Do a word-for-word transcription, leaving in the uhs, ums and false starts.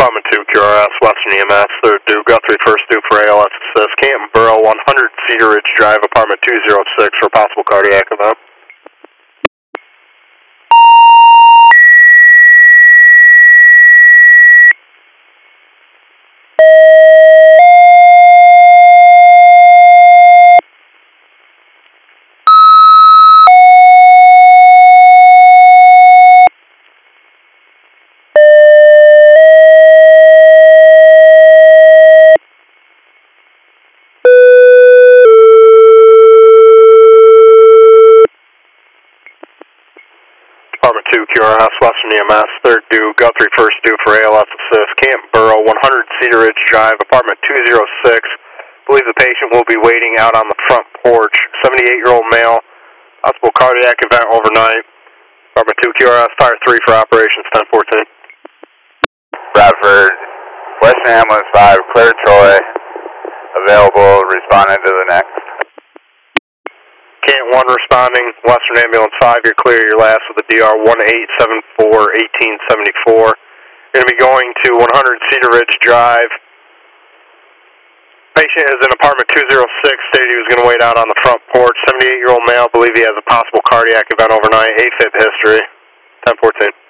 Department two, Q R S, Western E M S, third due, Guthrie, first due for A L S assist, Canton Borough, one hundred Cedar Ridge Drive, apartment two oh six for possible cardiac event. Department two, Q R S, Western E M S, third due, Guthrie, first due for A L S assist, Canton Borough, one hundred Cedar Ridge Drive, apartment two oh six. Believe the patient will be waiting out on the front porch. seventy-eight-year-old male, possible cardiac event overnight. Department two, Q R S, Fire three for operations, ten fourteen. Bradford, Western Ambulance five, Claire Troy, available, responding to the next. Canton one responding, Western Ambulance five, you're clear, your last with the D R one eight seven four, eighteen seventy-four. You're going to be going to one hundred Cedar Ridge Drive. Patient is in apartment two oh six, stated he was going to wait out on the front porch. seventy-eight-year-old male, believe he has a possible cardiac event overnight, A Fib history, ten fourteen.